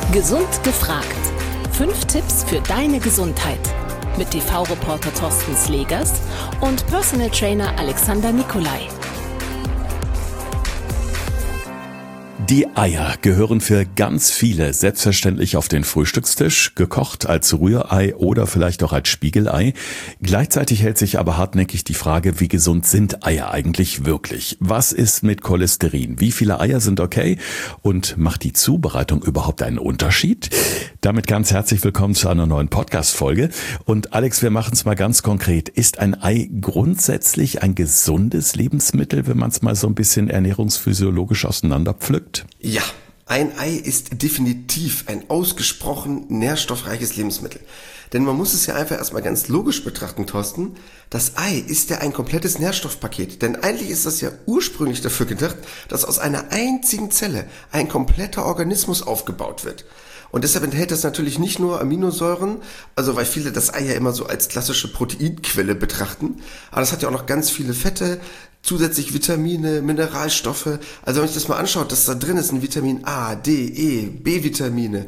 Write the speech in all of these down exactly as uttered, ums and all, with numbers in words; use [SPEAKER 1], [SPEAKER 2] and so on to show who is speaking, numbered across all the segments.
[SPEAKER 1] Gesund gefragt. Fünf Tipps für deine Gesundheit. Mit T V-Reporter Thorsten Slegers und Personal Trainer Alexander Nikolai.
[SPEAKER 2] Die Eier gehören für ganz viele selbstverständlich auf den Frühstückstisch, gekocht als Rührei oder vielleicht auch als Spiegelei. Gleichzeitig hält sich aber hartnäckig die Frage, wie gesund sind Eier eigentlich wirklich? Was ist mit Cholesterin? Wie viele Eier sind okay? Und macht die Zubereitung überhaupt einen Unterschied? Damit ganz herzlich willkommen zu einer neuen Podcast-Folge. Und Alex, wir machen es mal ganz konkret. Ist ein Ei grundsätzlich ein gesundes Lebensmittel, wenn man es mal so ein bisschen ernährungsphysiologisch auseinanderpflückt?
[SPEAKER 3] Ja, ein Ei ist definitiv ein ausgesprochen nährstoffreiches Lebensmittel. Denn man muss es ja einfach erstmal ganz logisch betrachten, Thorsten. Das Ei ist ja ein komplettes Nährstoffpaket. Denn eigentlich ist das ja ursprünglich dafür gedacht, dass aus einer einzigen Zelle ein kompletter Organismus aufgebaut wird. Und deshalb enthält das natürlich nicht nur Aminosäuren, also weil viele das Ei ja immer so als klassische Proteinquelle betrachten, aber das hat ja auch noch ganz viele Fette, zusätzlich Vitamine, Mineralstoffe. Also wenn man sich das mal anschaut, dass da drin ist ein Vitamin A, D, E, B-Vitamine,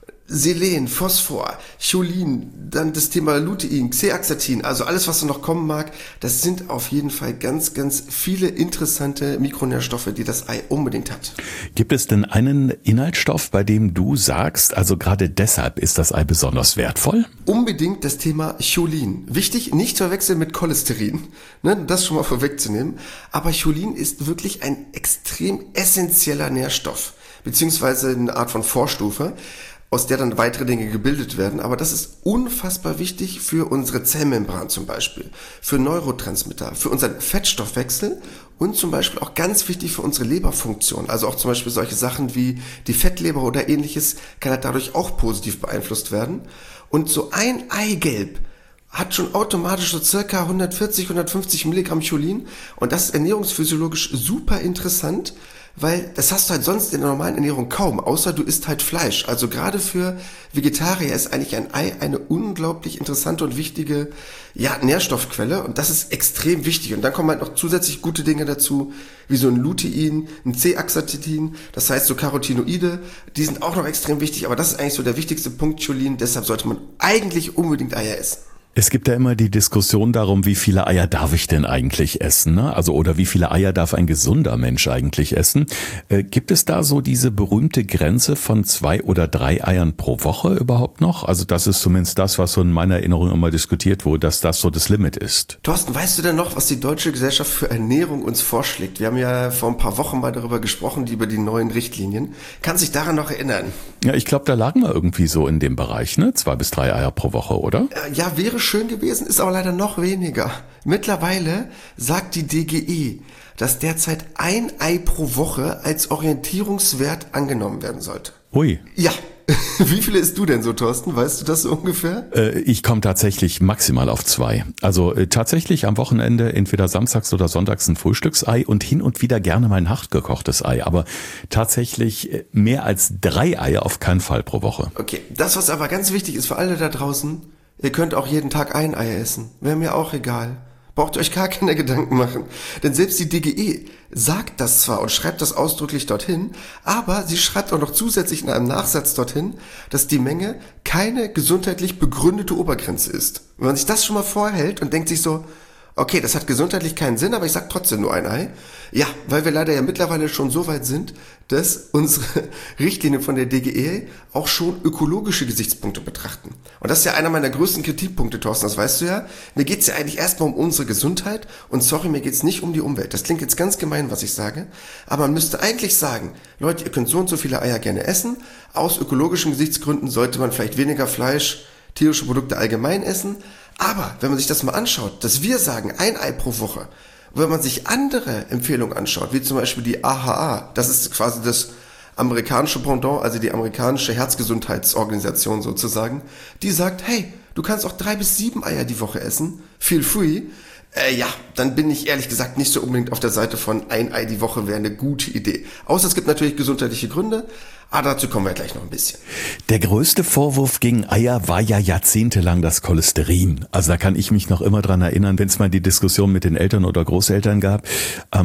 [SPEAKER 3] Selen, Phosphor, Cholin, dann das Thema Lutein, Zeaxanthin, also alles, was da noch kommen mag, das sind auf jeden Fall ganz, ganz viele interessante Mikronährstoffe, die das Ei unbedingt hat.
[SPEAKER 2] Gibt es denn einen Inhaltsstoff, bei dem du sagst, also gerade deshalb ist das Ei besonders wertvoll?
[SPEAKER 3] Unbedingt das Thema Cholin. Wichtig, nicht zu verwechseln mit Cholesterin, ne, das schon mal vorwegzunehmen, aber Cholin ist wirklich ein extrem essentieller Nährstoff, beziehungsweise eine Art von Vorstufe, aus der dann weitere Dinge gebildet werden. Aber das ist unfassbar wichtig für unsere Zellmembran zum Beispiel, für Neurotransmitter, für unseren Fettstoffwechsel und zum Beispiel auch ganz wichtig für unsere Leberfunktion. Also auch zum Beispiel solche Sachen wie die Fettleber oder ähnliches kann halt dadurch auch positiv beeinflusst werden. Und so ein Eigelb hat schon automatisch so circa hundertvierzig, hundertfünfzig Milligramm Cholin. Und das ist ernährungsphysiologisch super interessant, weil das hast du halt sonst in der normalen Ernährung kaum, außer du isst halt Fleisch. Also gerade für Vegetarier ist eigentlich ein Ei eine unglaublich interessante und wichtige ja, Nährstoffquelle und das ist extrem wichtig. Und dann kommen halt noch zusätzlich gute Dinge dazu, wie so ein Lutein, ein Zeaxanthin, das heißt so Carotinoide, die sind auch noch extrem wichtig, aber das ist eigentlich so der wichtigste Punkt, Cholin, deshalb sollte man eigentlich unbedingt Eier essen.
[SPEAKER 2] Es gibt ja immer die Diskussion darum, wie viele Eier darf ich denn eigentlich essen, ne? Also oder wie viele Eier darf ein gesunder Mensch eigentlich essen? Äh, gibt es da so diese berühmte Grenze von zwei oder drei Eiern pro Woche überhaupt noch? Also das ist zumindest das, was so in meiner Erinnerung immer diskutiert wurde, dass das so das Limit ist.
[SPEAKER 3] Thorsten, weißt du denn noch, was die Deutsche Gesellschaft für Ernährung uns vorschlägt? Wir haben ja vor ein paar Wochen mal darüber gesprochen, über die neuen Richtlinien. Kannst du dich daran noch erinnern?
[SPEAKER 2] Ja, ich glaube, da lagen wir irgendwie so in dem Bereich, ne? Zwei bis drei Eier pro Woche, oder?
[SPEAKER 3] Ja, wäre schön gewesen, ist aber leider noch weniger. Mittlerweile sagt die D G E, dass derzeit ein Ei pro Woche als Orientierungswert angenommen werden sollte.
[SPEAKER 2] Ui.
[SPEAKER 3] Ja. Wie viele isst du denn so, Thorsten? Weißt du das so ungefähr?
[SPEAKER 2] Äh, ich komme tatsächlich maximal auf zwei. Also äh, tatsächlich am Wochenende entweder samstags oder sonntags ein Frühstücksei und hin und wieder gerne mal ein hartgekochtes Ei. Aber tatsächlich äh, mehr als drei Eier auf keinen Fall pro Woche.
[SPEAKER 3] Okay, das, was aber ganz wichtig ist für alle da draußen, ihr könnt auch jeden Tag ein Ei essen. Wäre mir auch egal. Braucht ihr euch gar keine Gedanken machen. Denn selbst die D G E sagt das zwar und schreibt das ausdrücklich dorthin, aber sie schreibt auch noch zusätzlich in einem Nachsatz dorthin, dass die Menge keine gesundheitlich begründete Obergrenze ist. Wenn man sich das schon mal vorhält und denkt sich so, okay, das hat gesundheitlich keinen Sinn, aber ich sag trotzdem nur ein Ei. Ja, weil wir leider ja mittlerweile schon so weit sind, dass unsere Richtlinien von der D G E auch schon ökologische Gesichtspunkte betrachten. Und das ist ja einer meiner größten Kritikpunkte, Thorsten, das weißt du ja. Mir geht's ja eigentlich erstmal um unsere Gesundheit und sorry, mir geht's nicht um die Umwelt. Das klingt jetzt ganz gemein, was ich sage, aber man müsste eigentlich sagen, Leute, ihr könnt so und so viele Eier gerne essen. Aus ökologischen Gesichtsgründen sollte man vielleicht weniger Fleisch, tierische Produkte allgemein essen. Aber wenn man sich das mal anschaut, dass wir sagen, ein Ei pro Woche, und wenn man sich andere Empfehlungen anschaut, wie zum Beispiel die A H A, das ist quasi das amerikanische Pendant, also die amerikanische Herzgesundheitsorganisation sozusagen, die sagt, hey, du kannst auch drei bis sieben Eier die Woche essen, feel free. Äh, ja, dann bin ich ehrlich gesagt nicht so unbedingt auf der Seite von ein Ei die Woche wäre eine gute Idee. Außer es gibt natürlich gesundheitliche Gründe, aber dazu kommen wir gleich noch ein bisschen.
[SPEAKER 2] Der größte Vorwurf gegen Eier war ja jahrzehntelang das Cholesterin. Also da kann ich mich noch immer dran erinnern, wenn es mal die Diskussion mit den Eltern oder Großeltern gab. Ähm,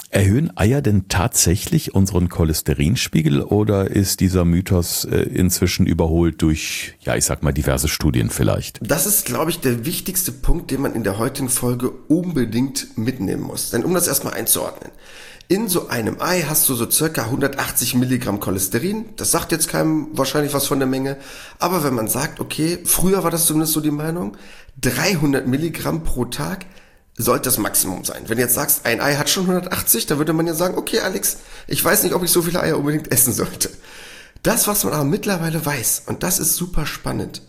[SPEAKER 2] Erhöhen Eier denn tatsächlich unseren Cholesterinspiegel oder ist dieser Mythos äh, inzwischen überholt durch, ja, ich sag mal, diverse Studien vielleicht?
[SPEAKER 3] Das ist, glaube ich, der wichtigste Punkt, den man in der heutigen Folge unbedingt mitnehmen muss. Denn um das erstmal einzuordnen. In so einem Ei hast du so circa hundertachtzig Milligramm Cholesterin. Das sagt jetzt keinem wahrscheinlich was von der Menge. Aber wenn man sagt, okay, früher war das zumindest so die Meinung, dreihundert Milligramm pro Tag sollte das Maximum sein. Wenn du jetzt sagst, ein Ei hat schon hundertachtzig, dann würde man ja sagen, okay Alex, ich weiß nicht, ob ich so viele Eier unbedingt essen sollte. Das, was man aber mittlerweile weiß, und das ist super spannend,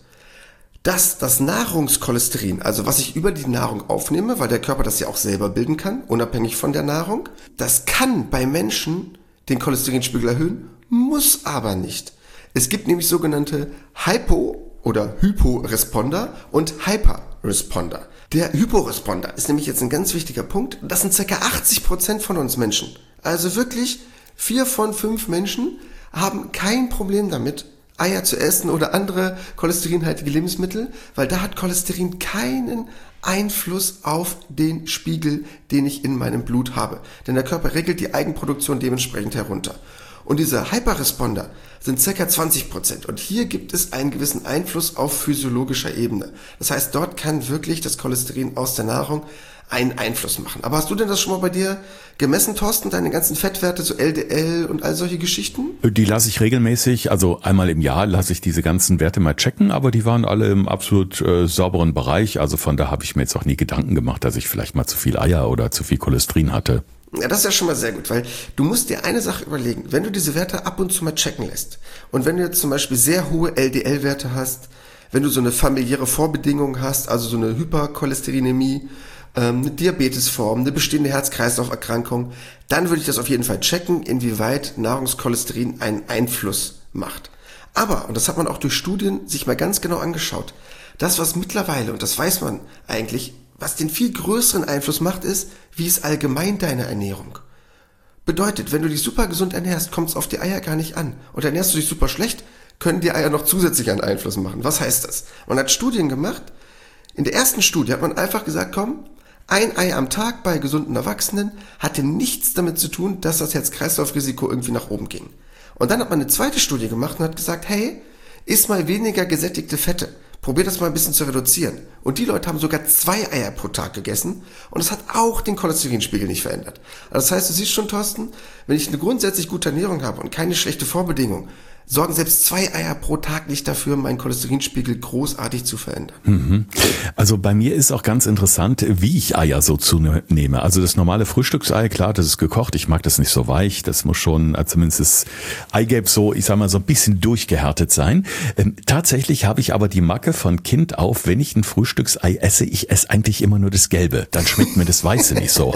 [SPEAKER 3] dass das Nahrungscholesterin, also was ich über die Nahrung aufnehme, weil der Körper das ja auch selber bilden kann, unabhängig von der Nahrung, das kann bei Menschen den Cholesterinspiegel erhöhen, muss aber nicht. Es gibt nämlich sogenannte Hypo- oder Hyporesponder und Hyperresponder. Der Hyporesponder ist nämlich jetzt ein ganz wichtiger Punkt. Das sind ca. achtzig Prozent von uns Menschen. Also wirklich vier von fünf Menschen haben kein Problem damit, Eier zu essen oder andere cholesterinhaltige Lebensmittel, weil da hat Cholesterin keinen Einfluss auf den Spiegel, den ich in meinem Blut habe. Denn der Körper regelt die Eigenproduktion dementsprechend herunter. Und diese Hyperresponder sind ca. zwanzig Prozent. Und hier gibt es einen gewissen Einfluss auf physiologischer Ebene. Das heißt, dort kann wirklich das Cholesterin aus der Nahrung einen Einfluss machen. Aber hast du denn das schon mal bei dir gemessen, Thorsten, deine ganzen Fettwerte, so L D L und all solche Geschichten?
[SPEAKER 2] Die lasse ich regelmäßig, also einmal im Jahr lasse ich diese ganzen Werte mal checken, aber die waren alle im absolut äh, sauberen Bereich. Also von da habe ich mir jetzt auch nie Gedanken gemacht, dass ich vielleicht mal zu viel Eier oder zu viel Cholesterin hatte.
[SPEAKER 3] Ja, das ist ja schon mal sehr gut, weil du musst dir eine Sache überlegen, wenn du diese Werte ab und zu mal checken lässt und wenn du jetzt zum Beispiel sehr hohe L D L-Werte hast, wenn du so eine familiäre Vorbedingung hast, also so eine Hypercholesterinämie, ähm, eine Diabetesform, eine bestehende Herz-Kreislauf-Erkrankung, dann würde ich das auf jeden Fall checken, inwieweit Nahrungscholesterin einen Einfluss macht. Aber, und das hat man auch durch Studien sich mal ganz genau angeschaut, das, was mittlerweile, und das weiß man eigentlich, was den viel größeren Einfluss macht, ist, wie ist allgemein deine Ernährung. Bedeutet, wenn du dich super gesund ernährst, kommt es auf die Eier gar nicht an. Und ernährst du dich super schlecht, können die Eier noch zusätzlich einen Einfluss machen. Was heißt das? Man hat Studien gemacht. In der ersten Studie hat man einfach gesagt, komm, ein Ei am Tag bei gesunden Erwachsenen hatte nichts damit zu tun, dass das Herz-Kreislauf-Risiko irgendwie nach oben ging. Und dann hat man eine zweite Studie gemacht und hat gesagt, hey, iss mal weniger gesättigte Fette. Probier das mal ein bisschen zu reduzieren. Und die Leute haben sogar zwei Eier pro Tag gegessen und es hat auch den Cholesterinspiegel nicht verändert. Also das heißt, du siehst schon, Thorsten, wenn ich eine grundsätzlich gute Ernährung habe und keine schlechte Vorbedingung, sorgen selbst zwei Eier pro Tag nicht dafür, meinen Cholesterinspiegel großartig zu verändern.
[SPEAKER 2] Mhm. Also bei mir ist auch ganz interessant, wie ich Eier so zunehme. Also das normale Frühstücksei, klar, das ist gekocht. Ich mag das nicht so weich. Das muss schon, zumindest das Eigelb so, ich sag mal, so ein bisschen durchgehärtet sein. Ähm, tatsächlich habe ich aber die Macke von Kind auf, wenn ich ein Frühstücksei esse, ich esse eigentlich immer nur das Gelbe. Dann schmeckt mir das Weiße nicht so.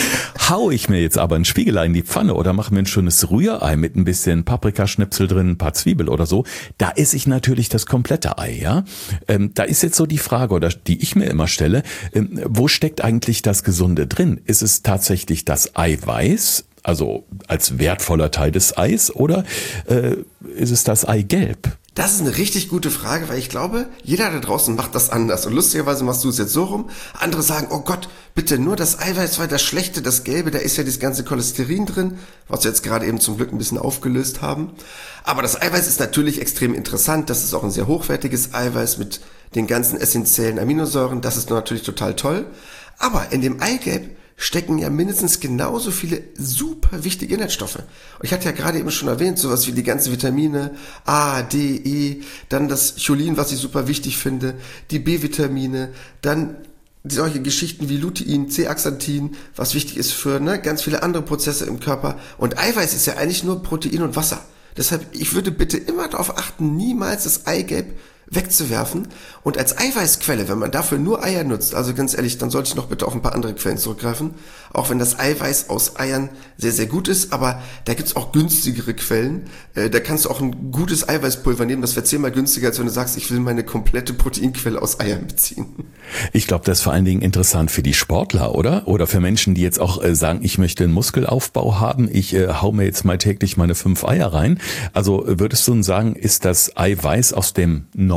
[SPEAKER 2] Hau ich mir jetzt aber ein Spiegelei in die Pfanne oder mache mir ein schönes Rührei mit ein bisschen Paprikaschnipsel drin, ein paar Zwiebel oder so, da esse ich natürlich das komplette Ei, ja. Ähm, da ist jetzt so die Frage, oder die ich mir immer stelle, ähm, wo steckt eigentlich das Gesunde drin? Ist es tatsächlich das Eiweiß, also als wertvoller Teil des Eis, oder äh, ist es das Eigelb?
[SPEAKER 3] Das ist eine richtig gute Frage, weil ich glaube, jeder da draußen macht das anders. Und lustigerweise machst du es jetzt so rum. Andere sagen, oh Gott, bitte nur das Eiweiß, weil das Schlechte, das Gelbe, da ist ja das ganze Cholesterin drin, was wir jetzt gerade eben zum Glück ein bisschen aufgelöst haben. Aber das Eiweiß ist natürlich extrem interessant. Das ist auch ein sehr hochwertiges Eiweiß mit den ganzen essentiellen Aminosäuren. Das ist natürlich total toll. Aber in dem Eigelb stecken ja mindestens genauso viele super wichtige Inhaltsstoffe. Und ich hatte ja gerade eben schon erwähnt, sowas wie die ganzen Vitamine A, D, E, dann das Cholin, was ich super wichtig finde, die B-Vitamine, dann solche Geschichten wie Lutein, Zeaxanthin, was wichtig ist für ne, ganz viele andere Prozesse im Körper. Und Eiweiß ist ja eigentlich nur Protein und Wasser. Deshalb, ich würde bitte immer darauf achten, niemals das Eigelb wegzuwerfen. Und als Eiweißquelle, wenn man dafür nur Eier nutzt, also ganz ehrlich, dann sollte ich noch bitte auf ein paar andere Quellen zurückgreifen. Auch wenn das Eiweiß aus Eiern sehr, sehr gut ist, aber da gibt's auch günstigere Quellen. Äh, da kannst du auch ein gutes Eiweißpulver nehmen, das wäre zehnmal günstiger, als wenn du sagst, ich will meine komplette Proteinquelle aus Eiern beziehen.
[SPEAKER 2] Ich glaube, das ist vor allen Dingen interessant für die Sportler, oder? Oder für Menschen, die jetzt auch äh, sagen, ich möchte einen Muskelaufbau haben, ich äh, hau mir jetzt mal täglich meine fünf Eier rein. Also würdest du sagen, ist das Eiweiß aus dem normalen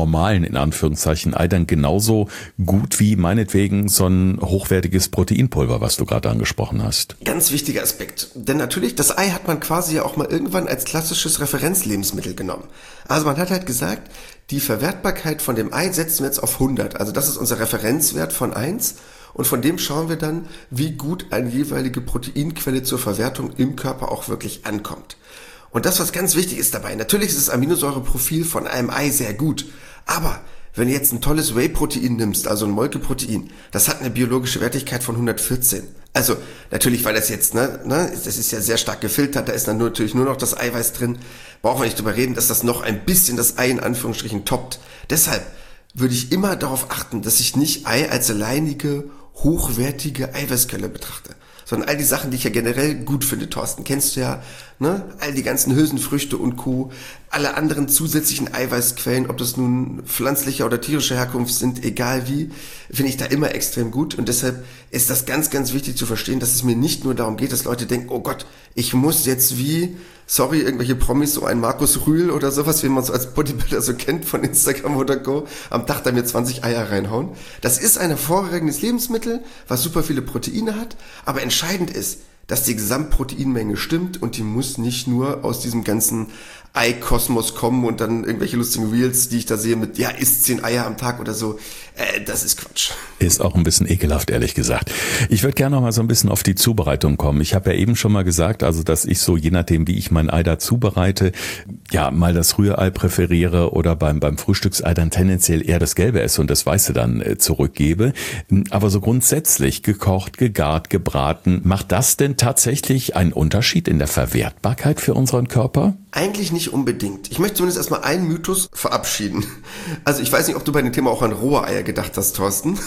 [SPEAKER 2] normalen, in Anführungszeichen, Ei dann genauso gut wie meinetwegen so ein hochwertiges Proteinpulver, was du gerade angesprochen hast.
[SPEAKER 3] Ganz wichtiger Aspekt. Denn natürlich, das Ei hat man quasi ja auch mal irgendwann als klassisches Referenzlebensmittel genommen. Also man hat halt gesagt, die Verwertbarkeit von dem Ei setzen wir jetzt auf hundert. Also das ist unser Referenzwert von eins. Und von dem schauen wir dann, wie gut eine jeweilige Proteinquelle zur Verwertung im Körper auch wirklich ankommt. Und das, was ganz wichtig ist dabei, natürlich ist das Aminosäureprofil von einem Ei sehr gut, aber wenn du jetzt ein tolles Whey-Protein nimmst, also ein Molkeprotein, das hat eine biologische Wertigkeit von hundertvierzehn. Also natürlich, weil das jetzt, ne, ne, das ist ja sehr stark gefiltert, da ist dann nur, natürlich nur noch das Eiweiß drin, brauchen wir nicht drüber reden, dass das noch ein bisschen das Ei in Anführungsstrichen toppt. Deshalb würde ich immer darauf achten, dass ich nicht Ei als alleinige, hochwertige Eiweißquelle betrachte, sondern all die Sachen, die ich ja generell gut finde, Thorsten, kennst du ja, ne? All die ganzen Hülsenfrüchte und Co., alle anderen zusätzlichen Eiweißquellen, ob das nun pflanzlicher oder tierischer Herkunft sind, egal wie, finde ich da immer extrem gut. Und deshalb ist das ganz, ganz wichtig zu verstehen, dass es mir nicht nur darum geht, dass Leute denken, oh Gott, ich muss jetzt wie, sorry, irgendwelche Promis, so ein Markus Rühl oder sowas, wie man so als Bodybuilder so kennt von Instagram oder Co., am Tag da mir zwanzig Eier reinhauen. Das ist ein hervorragendes Lebensmittel, was super viele Proteine hat, aber entscheidend ist, dass die Gesamtproteinmenge stimmt und die muss nicht nur aus diesem ganzen Ei-Kosmos kommen und dann irgendwelche lustigen Reels, die ich da sehe mit, ja, isst zehn Eier am Tag oder so. Äh, das ist Quatsch.
[SPEAKER 2] Ist auch ein bisschen ekelhaft, ehrlich gesagt. Ich würde gerne noch mal so ein bisschen auf die Zubereitung kommen. Ich habe ja eben schon mal gesagt, also dass ich so, je nachdem, wie ich mein Ei da zubereite, ja, mal das Rührei präferiere oder beim beim Frühstücksei dann tendenziell eher das Gelbe esse und das Weiße dann äh, zurückgebe. Aber so grundsätzlich gekocht, gegart, gebraten, macht das denn tatsächlich einen Unterschied in der Verwertbarkeit für unseren Körper?
[SPEAKER 3] Eigentlich nicht unbedingt. Ich möchte zumindest erstmal einen Mythos verabschieden. Also ich weiß nicht, ob du bei dem Thema auch an rohe Eier gedacht hast, Thorsten.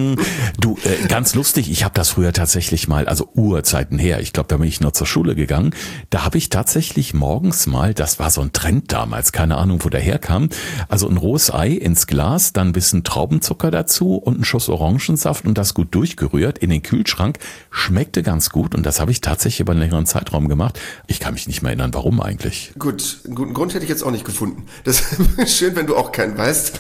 [SPEAKER 2] Du, äh, ganz lustig, ich habe das früher tatsächlich mal, also Urzeiten her, ich glaube, da bin ich noch zur Schule gegangen, da habe ich tatsächlich morgens mal, das war so ein Trend damals, keine Ahnung, wo der herkam, also ein rohes Ei ins Glas, dann ein bisschen Traubenzucker dazu und einen Schuss Orangensaft und das gut durchgerührt in den Kühlschrank, schmeckte ganz gut und das habe ich tatsächlich über einen längeren Zeitraum gemacht. Ich kann mich nicht mehr erinnern, warum eigentlich.
[SPEAKER 3] Gut, einen guten Grund hätte ich jetzt auch nicht gefunden. Das ist schön, wenn du auch keinen weißt.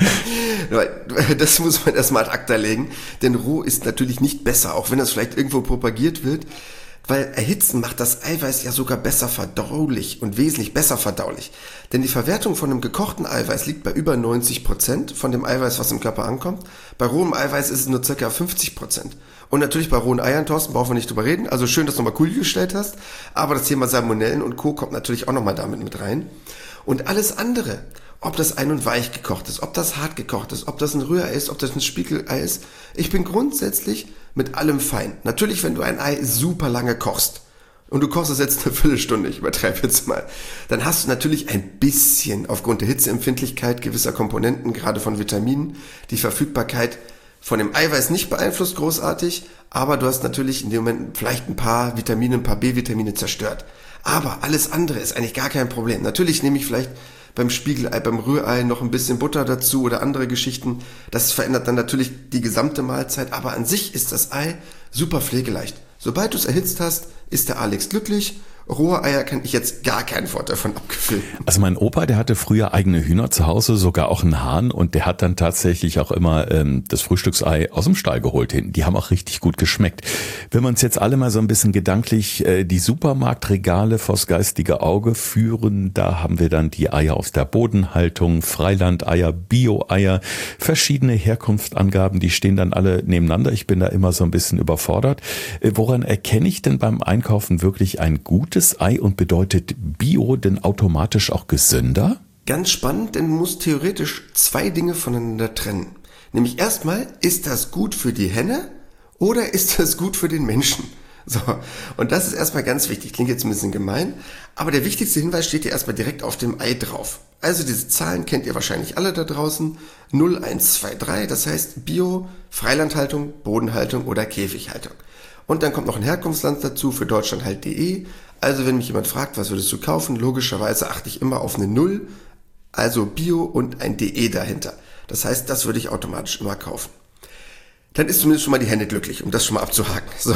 [SPEAKER 3] Das muss man erstmal ad acta legen, denn roh ist natürlich nicht besser, auch wenn das vielleicht irgendwo propagiert wird, weil Erhitzen macht das Eiweiß ja sogar besser verdaulich und wesentlich besser verdaulich. Denn die Verwertung von einem gekochten Eiweiß liegt bei über neunzig Prozent von dem Eiweiß, was im Körper ankommt. Bei rohem Eiweiß ist es nur ca. fünfzig Prozent. Und natürlich bei rohen Eiern, Thorsten, brauchen wir nicht drüber reden. Also schön, dass du nochmal cool gestellt hast. Aber das Thema Salmonellen und Co. kommt natürlich auch nochmal damit mit rein. Und alles andere, ob das ein- und weich gekocht ist, ob das hart gekocht ist, ob das ein Rührei ist, ob das ein Spiegelei ist. Ich bin grundsätzlich mit allem fein. Natürlich, wenn du ein Ei super lange kochst und du kochst es jetzt eine Viertelstunde, ich übertreibe jetzt mal, dann hast du natürlich ein bisschen aufgrund der Hitzeempfindlichkeit gewisser Komponenten, gerade von Vitaminen, die Verfügbarkeit von dem Eiweiß nicht beeinflusst großartig, aber du hast natürlich in dem Moment vielleicht ein paar Vitamine, ein paar B-Vitamine zerstört. Aber alles andere ist eigentlich gar kein Problem. Natürlich nehme ich vielleicht beim Spiegelei, beim Rührei noch ein bisschen Butter dazu oder andere Geschichten. Das verändert dann natürlich die gesamte Mahlzeit, aber an sich ist das Ei super pflegeleicht. Sobald du es erhitzt hast, ist der Alex glücklich. Rohe Eier kann ich jetzt gar keinen Vorteil davon abgefühlt.
[SPEAKER 2] Also mein Opa, der hatte früher eigene Hühner zu Hause, sogar auch einen Hahn und der hat dann tatsächlich auch immer ähm, das Frühstücksei aus dem Stall geholt hinten. Die haben auch richtig gut geschmeckt. Wenn wir uns jetzt alle mal so ein bisschen gedanklich äh, die Supermarktregale vors geistige Auge führen, da haben wir dann die Eier aus der Bodenhaltung, Freilandeier, Bio-Eier, verschiedene Herkunftsangaben, die stehen dann alle nebeneinander. Ich bin da immer so ein bisschen überfordert. Äh, woran erkenne ich denn beim Einkaufen wirklich ein gutes Ei und bedeutet Bio denn automatisch auch gesünder?
[SPEAKER 3] Ganz spannend, denn du musst theoretisch zwei Dinge voneinander trennen. Nämlich erstmal, ist das gut für die Henne oder ist das gut für den Menschen? So, und das ist erstmal ganz wichtig. Klingt jetzt ein bisschen gemein, aber der wichtigste Hinweis steht hier erstmal direkt auf dem Ei drauf. Also diese Zahlen kennt ihr wahrscheinlich alle da draußen. null, eins, zwei, drei, das heißt Bio, Freilandhaltung, Bodenhaltung oder Käfighaltung. Und dann kommt noch ein Herkunftsland dazu, für Deutschland halt D E. Also wenn mich jemand fragt, was würdest du kaufen, logischerweise achte ich immer auf eine Null, also Bio und ein D E dahinter. Das heißt, das würde ich automatisch immer kaufen. Dann ist zumindest schon mal die Hände glücklich, um das schon mal abzuhaken. So.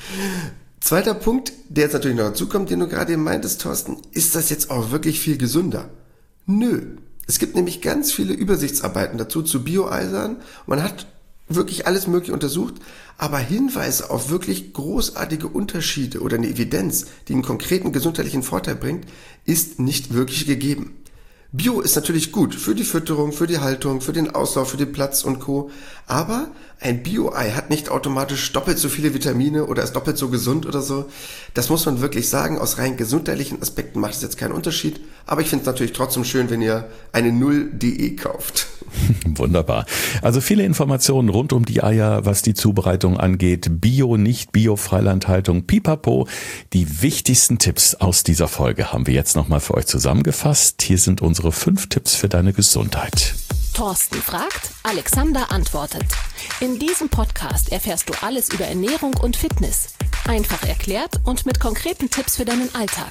[SPEAKER 3] Zweiter Punkt, der jetzt natürlich noch dazu kommt, den du gerade eben meintest, Thorsten, ist das jetzt auch wirklich viel gesünder? Nö. Es gibt nämlich ganz viele Übersichtsarbeiten dazu zu Bio-Eisern. Man hat wirklich alles Mögliche untersucht, aber Hinweise auf wirklich großartige Unterschiede oder eine Evidenz, die einen konkreten gesundheitlichen Vorteil bringt, ist nicht wirklich gegeben. Bio ist natürlich gut für die Fütterung, für die Haltung, für den Auslauf, für den Platz und Co. Aber ein Bio-Ei hat nicht automatisch doppelt so viele Vitamine oder ist doppelt so gesund oder so. Das muss man wirklich sagen. Aus rein gesundheitlichen Aspekten macht es jetzt keinen Unterschied. Aber ich finde es natürlich trotzdem schön, wenn ihr eine null punkt de kauft.
[SPEAKER 2] Wunderbar. Also viele Informationen rund um die Eier, was die Zubereitung angeht. Bio, nicht Bio, Freilandhaltung, pipapo. Die wichtigsten Tipps aus dieser Folge haben wir jetzt nochmal für euch zusammengefasst. Hier sind unsere fünf Tipps für deine Gesundheit.
[SPEAKER 1] Thorsten fragt, Alexander antwortet. In diesem Podcast erfährst du alles über Ernährung und Fitness. Einfach erklärt und mit konkreten Tipps für deinen Alltag.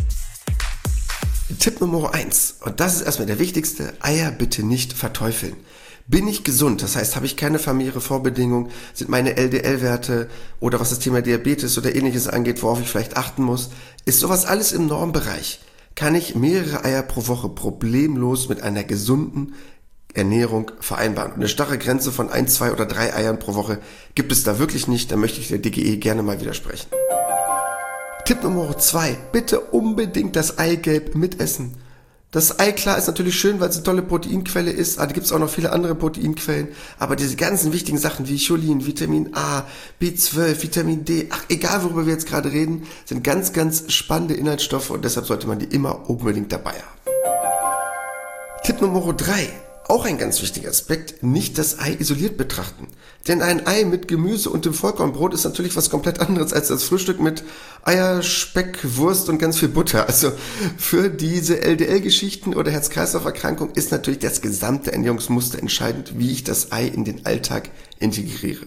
[SPEAKER 3] Tipp Nummer eins, und das ist erstmal der wichtigste, Eier bitte nicht verteufeln. Bin ich gesund, das heißt, habe ich keine familiäre Vorbedingung, sind meine L D L-Werte oder was das Thema Diabetes oder ähnliches angeht, worauf ich vielleicht achten muss, ist sowas alles im Normbereich. Kann ich mehrere Eier pro Woche problemlos mit einer gesunden Ernährung vereinbaren. Und eine starre Grenze von ein, zwei oder drei Eiern pro Woche gibt es da wirklich nicht, da möchte ich der D G E gerne mal widersprechen. Tipp Nummer zwei, bitte unbedingt das Eigelb mitessen. Das Ei, klar, ist natürlich schön, weil es eine tolle Proteinquelle ist, aber da gibt es auch noch viele andere Proteinquellen, aber diese ganzen wichtigen Sachen wie Cholin, Vitamin A, B zwölf, Vitamin D, ach, egal worüber wir jetzt gerade reden, sind ganz, ganz spannende Inhaltsstoffe und deshalb sollte man die immer unbedingt dabei haben. Tipp Nummer drei, auch ein ganz wichtiger Aspekt, nicht das Ei isoliert betrachten. Denn ein Ei mit Gemüse und dem Vollkornbrot ist natürlich was komplett anderes als das Frühstück mit Eier, Speck, Wurst und ganz viel Butter. Also für diese L D L-Geschichten oder Herz-Kreislauf-Erkrankung ist natürlich das gesamte Ernährungsmuster entscheidend, wie ich das Ei in den Alltag integriere.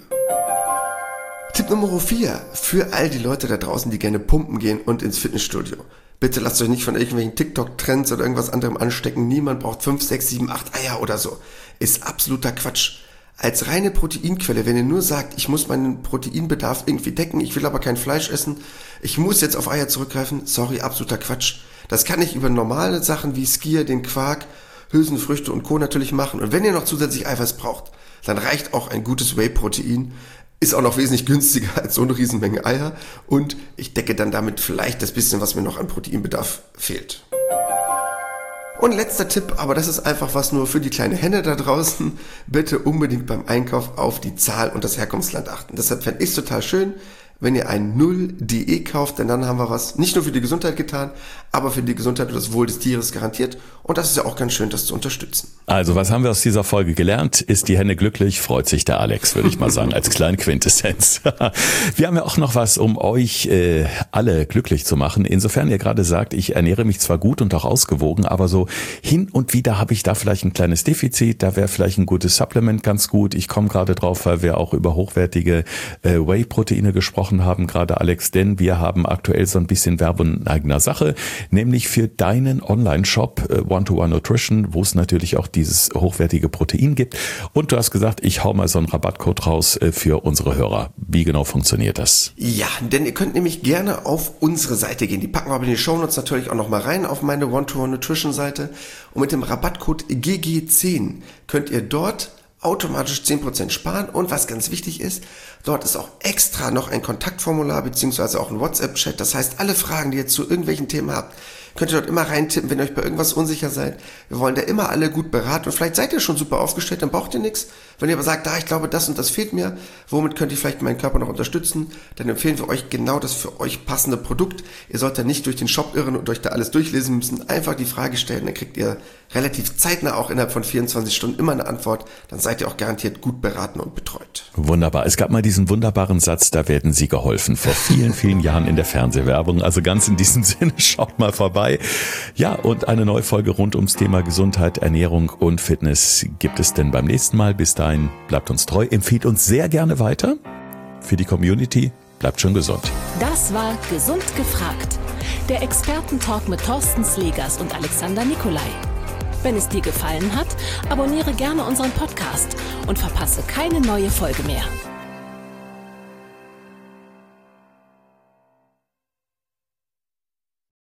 [SPEAKER 3] Tipp Nummer vier, für all die Leute da draußen, die gerne pumpen gehen und ins Fitnessstudio. Bitte lasst euch nicht von irgendwelchen TikTok-Trends oder irgendwas anderem anstecken. Niemand braucht fünf, sechs, sieben, acht Eier oder so. Ist absoluter Quatsch. Als reine Proteinquelle, wenn ihr nur sagt, ich muss meinen Proteinbedarf irgendwie decken, ich will aber kein Fleisch essen, ich muss jetzt auf Eier zurückgreifen, sorry, absoluter Quatsch. Das kann ich über normale Sachen wie Skier, den Quark, Hülsenfrüchte und Co. natürlich machen. Und wenn ihr noch zusätzlich Eiweiß braucht, dann reicht auch ein gutes Whey-Protein. Ist auch noch wesentlich günstiger als so eine Riesenmenge Eier und ich decke dann damit vielleicht das bisschen, was mir noch an Proteinbedarf fehlt. Und letzter Tipp, aber das ist einfach was nur für die kleine Henne da draußen, bitte unbedingt beim Einkauf auf die Zahl und das Herkunftsland achten. Deshalb fände ich es total schön, wenn ihr ein null punkt de kauft, denn dann haben wir was nicht nur für die Gesundheit getan, aber für die Gesundheit und das Wohl des Tieres garantiert. Und das ist ja auch ganz schön, das zu unterstützen.
[SPEAKER 2] Also, was haben wir aus dieser Folge gelernt? Ist die Henne glücklich, freut sich der Alex, würde ich mal sagen, als kleine Quintessenz. Wir haben ja auch noch was, um euch äh, alle glücklich zu machen. Insofern ihr gerade sagt, ich ernähre mich zwar gut und auch ausgewogen, aber so hin und wieder habe ich da vielleicht ein kleines Defizit. Da wäre vielleicht ein gutes Supplement ganz gut. Ich komme gerade drauf, weil wir auch über hochwertige äh, Whey-Proteine gesprochen haben, gerade Alex, denn wir haben aktuell so ein bisschen Werbung in eigener Sache, nämlich für deinen Online-Shop äh, One-to-One Nutrition, wo es natürlich auch dieses hochwertige Protein gibt. Und du hast gesagt, ich hau mal so einen Rabattcode raus äh, für unsere Hörer. Wie genau funktioniert das?
[SPEAKER 3] Ja, denn ihr könnt nämlich gerne auf unsere Seite gehen. Die packen wir aber in die Shownotes natürlich auch noch mal rein auf meine One-to-One Nutrition Seite. Und mit dem Rabattcode G G zehn könnt ihr dort automatisch zehn Prozent sparen und was ganz wichtig ist, dort ist auch extra noch ein Kontaktformular beziehungsweise auch ein WhatsApp-Chat. Das heißt, alle Fragen, die ihr zu irgendwelchen Themen habt, könnt ihr dort immer reintippen, wenn ihr euch bei irgendwas unsicher seid. Wir wollen da immer alle gut beraten und vielleicht seid ihr schon super aufgestellt, dann braucht ihr nichts. Wenn ihr aber sagt, da, ich glaube, das und das fehlt mir, womit könnt ihr vielleicht meinen Körper noch unterstützen, dann empfehlen wir euch genau das für euch passende Produkt. Ihr sollt da nicht durch den Shop irren und euch da alles durchlesen müssen. Einfach die Frage stellen, dann kriegt ihr relativ zeitnah auch innerhalb von vierundzwanzig Stunden immer eine Antwort. Dann seid ihr auch garantiert gut beraten und betreut.
[SPEAKER 2] Wunderbar. Es gab mal diesen wunderbaren Satz, da werden Sie geholfen, vor vielen, vielen Jahren in der Fernsehwerbung. Also ganz in diesem Sinne, schaut mal vorbei. Ja, und eine neue Folge rund ums Thema Gesundheit, Ernährung und Fitness gibt es denn beim nächsten Mal. Bis dahin, bleibt uns treu, empfiehlt uns sehr gerne weiter. Für die Community, bleibt schon gesund.
[SPEAKER 1] Das war Gesund gefragt. Der Expertentalk mit Thorsten Slegers und Alexander Nikolai. Wenn es dir gefallen hat, abonniere gerne unseren Podcast und verpasse keine neue Folge mehr.